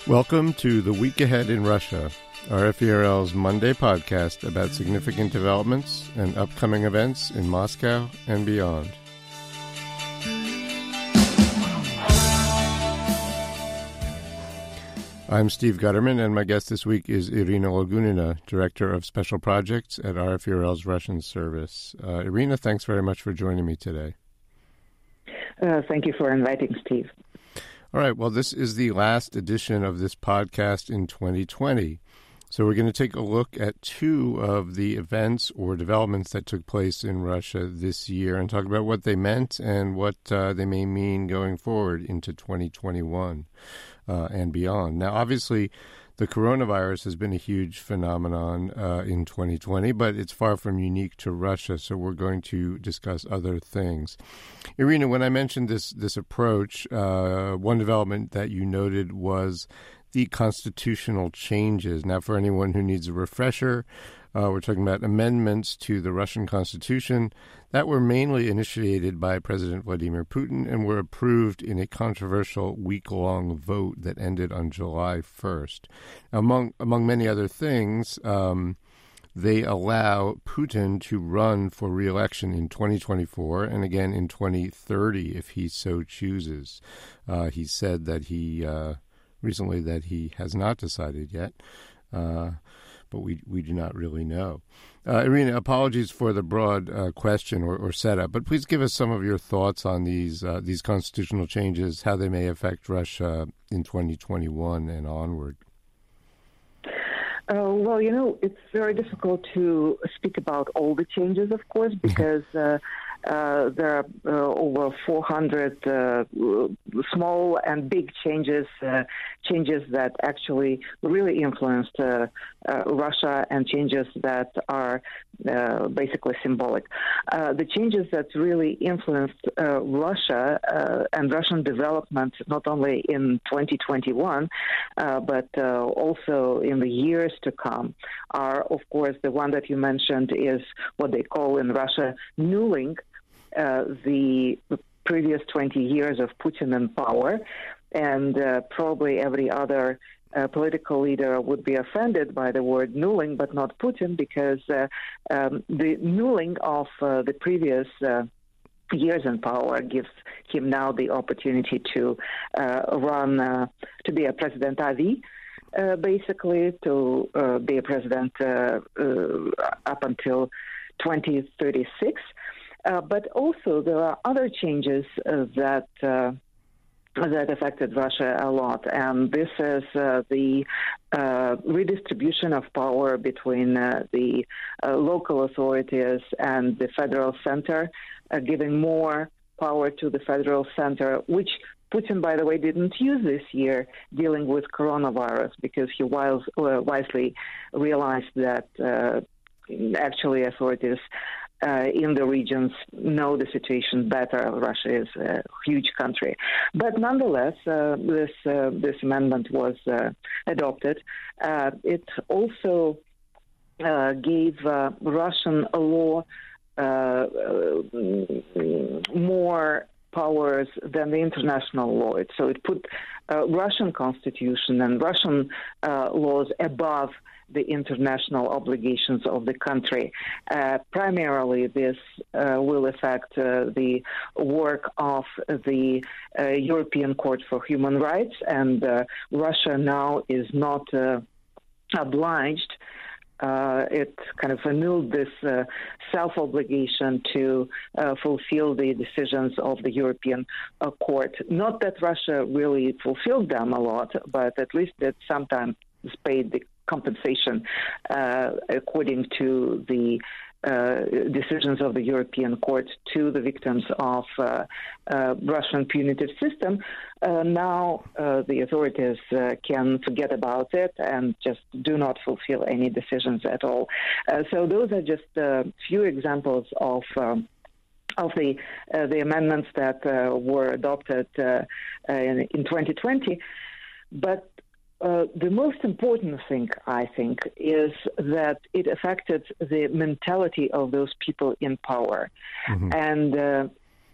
Welcome to The Week Ahead in Russia, RFE/RL's Monday podcast about significant developments and upcoming events in Moscow and beyond. I'm Steve Gutterman, and my guest this week is Irina Logunina, Director of Special Projects at RFE/RL's Russian service. Irina, thanks very much for joining me today. Thank you for inviting, Steve. All right, well, this is the last edition of this podcast in 2020. So we're going to take a look at two of the events or developments that took place in Russia this year and talk about what they meant and what they may mean going forward into 2021 and beyond. Now, obviously, the coronavirus has been a huge phenomenon in 2020, but it's far from unique to Russia, so we're going to discuss other things. Irina, when I mentioned this approach, one development that you noted was the constitutional changes. Now, for anyone who needs a refresher, we're talking about amendments to the Russian Constitution that were mainly initiated by President Vladimir Putin and were approved in a controversial week-long vote that ended on July 1st. Among many other things, they allow Putin to run for re-election in 2024 and again in 2030 if he so chooses. He said that recently that he has not decided yet. But we do not really know. Irina, apologies for the broad question or setup, but please give us some of your thoughts on these constitutional changes, how they may affect Russia in 2021 and onward. Well, it's very difficult to speak about all the changes, of course, because there are over 400 small and big changes that actually really influenced Russia and changes that are basically symbolic. The changes that really influenced Russia and Russian development, not only in 2021, but also in the years to come, are, of course, the one that you mentioned is what they call in Russia nulling the previous 20 years of Putin in power, and probably every other political leader would be offended by the word nulling, but not Putin, because the nulling of the previous years in power gives him now the opportunity to run, to be a president-a-vie, basically, to be a president up until 2036. But also there are other changes that affected Russia a lot, and this is the redistribution of power between the local authorities and the federal center, giving more power to the federal center, which Putin, by the way, didn't use this year dealing with coronavirus, because he wisely realized that actually authorities in the regions know the situation better. Russia is a huge country. But nonetheless, this amendment was adopted. It also gave Russian law more powers than the international law. So it put Russian constitution and Russian laws above the international obligations of the country. Primarily, this will affect the work of the European Court for Human Rights, and Russia now is not obliged. It kind of annulled this self-obligation to fulfill the decisions of the European Court. Not that Russia really fulfilled them a lot, but at least it sometimes paid the compensation according to the decisions of the European Court to the victims of Russian punitive system. Now the authorities can forget about it and just do not fulfill any decisions at all. So those are just a few examples of the amendments that were adopted in 2020. But the most important thing, I think, is that it affected the mentality of those people in power. Mm-hmm. And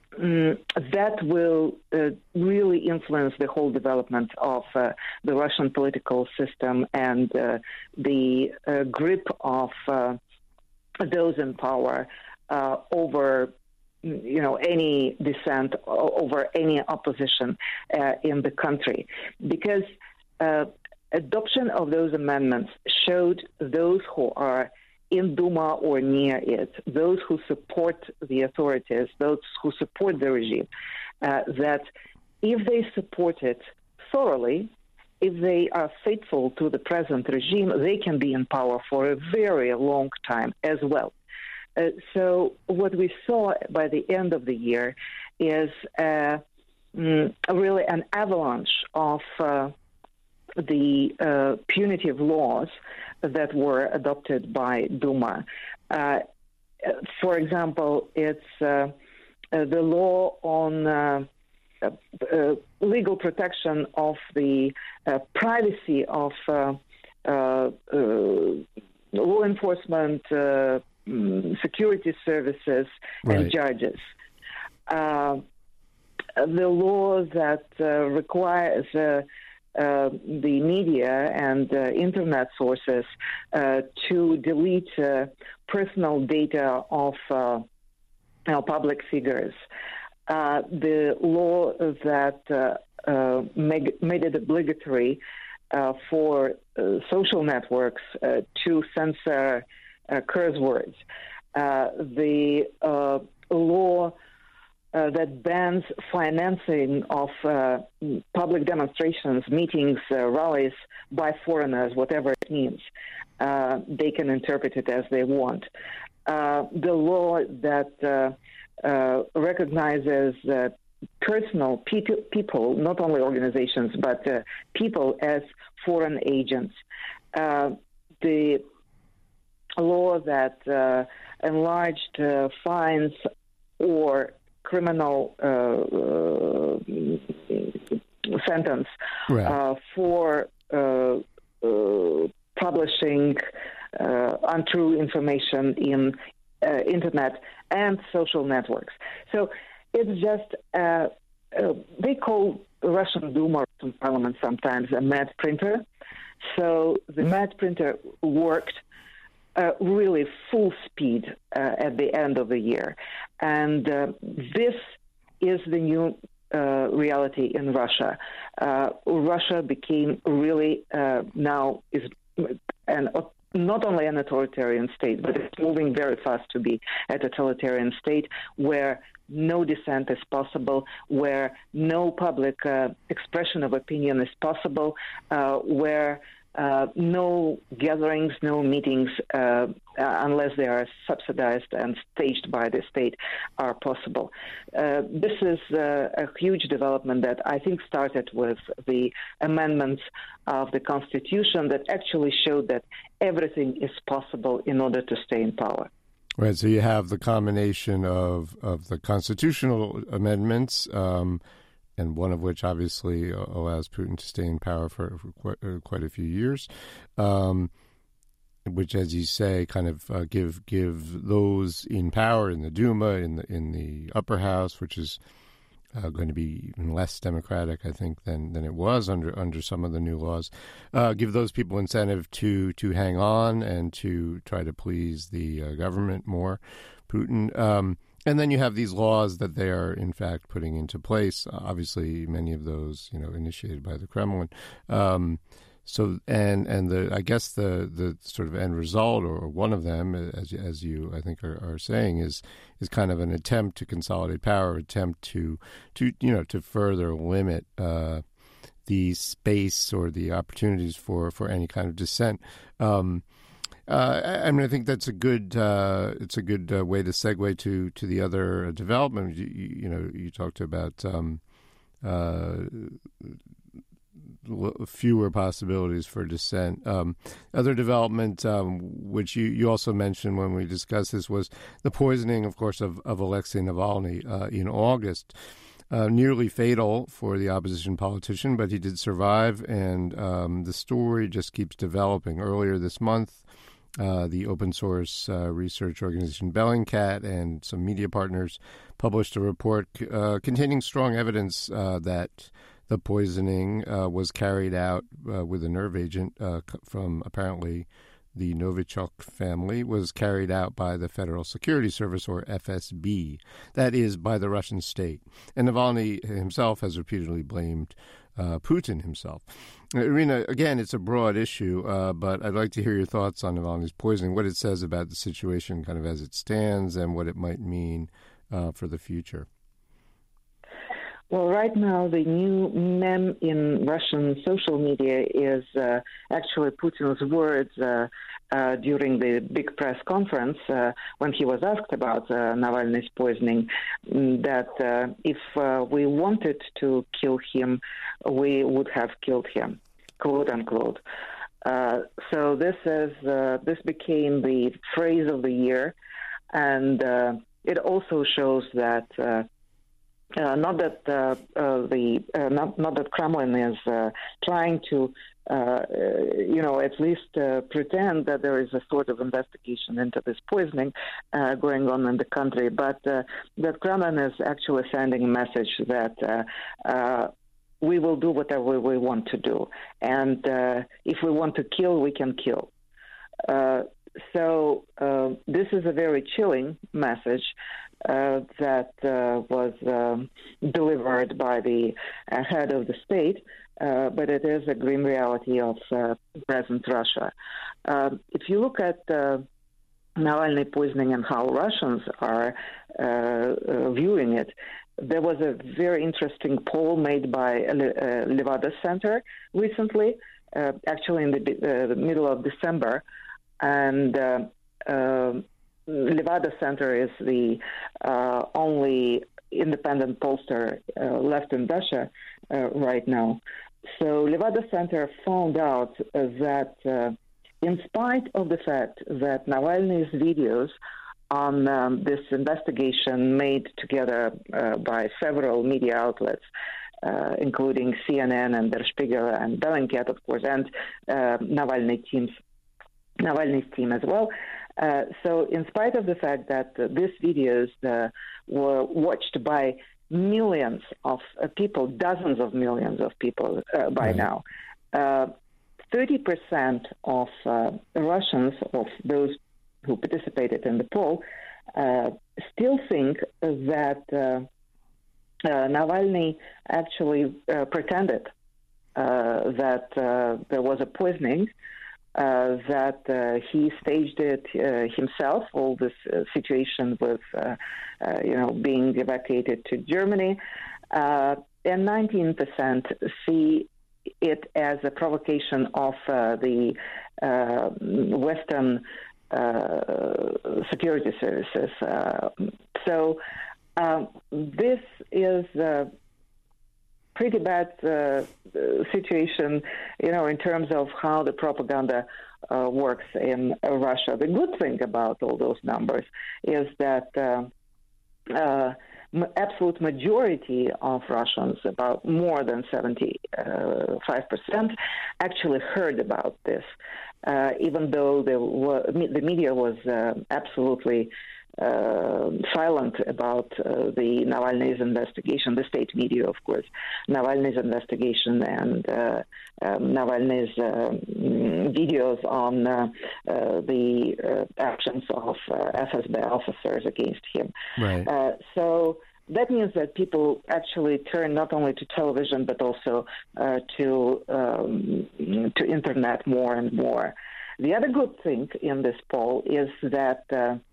that will really influence the whole development of the Russian political system and the grip of those in power over any dissent, over any opposition in the country. Because adoption of those amendments showed those who are in Duma or near it, those who support the authorities, those who support the regime, that if they support it thoroughly, if they are faithful to the present regime, they can be in power for a very long time as well. So what we saw by the end of the year is really an avalanche of the punitive laws that were adopted by Duma. For example, it's the law on legal protection of the privacy of law enforcement, security services, and judges. The law that requires the media and internet sources to delete personal data of public figures. The law that made it obligatory for social networks to censor curse words. The law that bans financing of public demonstrations, meetings, rallies by foreigners, whatever it means. They can interpret it as they want. The law that recognizes personal people, not only organizations, but people as foreign agents. The law that enlarged fines or criminal sentence for publishing untrue information in internet and social networks. So it's just, they call Russian Duma, Russian parliament sometimes, a mad printer. So the mad printer worked really full speed at the end of the year. And this is the new reality in Russia. Russia became really now is not only an authoritarian state, but it's moving very fast to be a totalitarian state where no dissent is possible, where no public expression of opinion is possible, where no gatherings, no meetings, unless they are subsidized and staged by the state, are possible. This is a huge development that I think started with the amendments of the Constitution that actually showed that everything is possible in order to stay in power. Right, so you have the combination of the constitutional amendments, and one of which obviously allows Putin to stay in power for quite a few years, which, as you say, kind of give those in power in the Duma, in the upper house, which is going to be even less democratic, I think, than it was under some of the new laws, give those people incentive to hang on and to try to please the government more, Putin. And then you have these laws that they are, in fact, putting into place. Obviously, many of those, initiated by the Kremlin. So, I guess the sort of end result, or one of them, as you I think are saying, is kind of an attempt to consolidate power, attempt to further limit the space or the opportunities for any kind of dissent. I think that's a good. It's a good way to segue to the other development. You talked about fewer possibilities for dissent. Other development, which you also mentioned when we discussed this, was the poisoning, of course, of Alexei Navalny in August. Nearly fatal for the opposition politician, but he did survive, and the story just keeps developing. Earlier this month, The open source research organization Bellingcat and some media partners published a report containing strong evidence that the poisoning was carried out with a nerve agent from apparently the Novichok family, was carried out by the Federal Security Service, or FSB, that is, by the Russian state. And Navalny himself has repeatedly blamed Putin himself. Irina, again, it's a broad issue, but I'd like to hear your thoughts on Navalny's poisoning, what it says about the situation kind of as it stands and what it might mean for the future. Well, right now, the new meme in Russian social media is actually Putin's words during the big press conference when he was asked about Navalny's poisoning, that if we wanted to kill him, we would have killed him, quote unquote. So this became the phrase of the year, and it also shows that. Not that Kremlin is trying to, at least pretend that there is a sort of investigation into this poisoning going on in the country, but that Kremlin is actually sending a message that we will do whatever we want to do, and if we want to kill, we can kill. So this is a very chilling message that was delivered by the head of the state, but it is a grim reality of present Russia. If you look at Navalny poisoning and how Russians are viewing it, there was a very interesting poll made by Levada Center recently, actually in the middle of December, and Levada Center is the only independent pollster left in Russia right now. So Levada Center found out that in spite of the fact that Navalny's videos on this investigation made together by several media outlets, including CNN and Der Spiegel and Bellingcat, of course, and Navalny's team as well. So in spite of the fact that these videos were watched by millions of people, dozens of millions of people by now, 30% of Russians, of those who participated in the poll, still think that Navalny actually pretended that there was a poisoning, that he staged it himself, all this situation with, being evacuated to Germany. And 19% see it as a provocation of the Western security services. So this is pretty bad situation, in terms of how the propaganda works in Russia. The good thing about all those numbers is that absolute majority of Russians, about more than 75%, actually heard about this, even though the media was absolutely silent about the Navalny's investigation, the state media, of course, Navalny's investigation and Navalny's videos on the actions of FSB officers against him. Right. So that means that people actually turn not only to television but also to internet more and more. The other good thing in this poll is that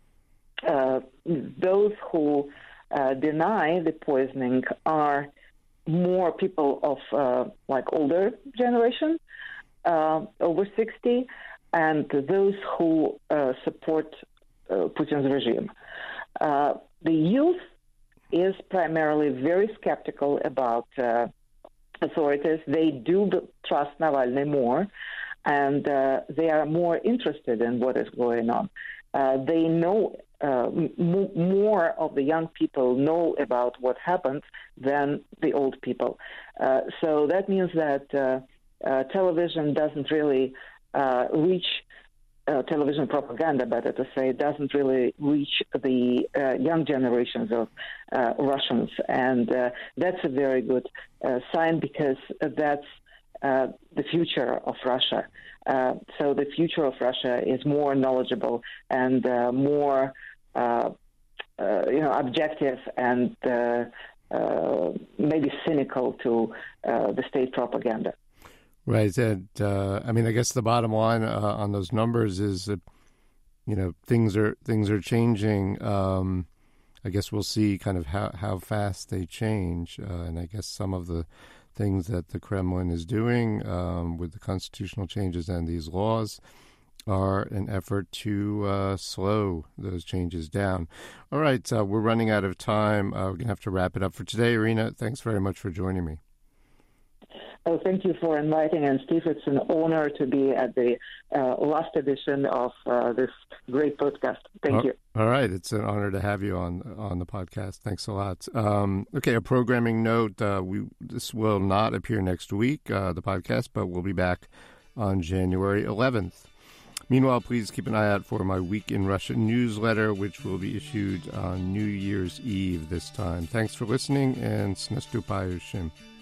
those who deny the poisoning are more people of older generation, over 60, and those who support Putin's regime. The youth is primarily very skeptical about authorities. They do trust Navalny more, and they are more interested in what is going on. They know more of the young people know about what happened than the old people. So that means that television doesn't really reach television propaganda, better to say, doesn't really reach the young generations of Russians. And that's a very good sign, because that's the future of Russia. So the future of Russia is more knowledgeable and more objective and maybe cynical to the state propaganda. Right. And I guess the bottom line on those numbers is that, things are changing. I guess we'll see kind of how fast they change. And I guess some of the things that the Kremlin is doing with the constitutional changes and these laws are an effort to slow those changes down. All right. We're running out of time. We're going to have to wrap it up for today. Irina, thanks very much for joining me. Oh, thank you for inviting, and Steve, it's an honor to be at the last edition of this great podcast. Thank you. All right. It's an honor to have you on the podcast. Thanks a lot. Okay, a programming note. This will not appear next week, the podcast, but we'll be back on January 11th. Meanwhile, please keep an eye out for my Week in Russia newsletter, which will be issued on New Year's Eve this time. Thanks for listening, and s наступающим.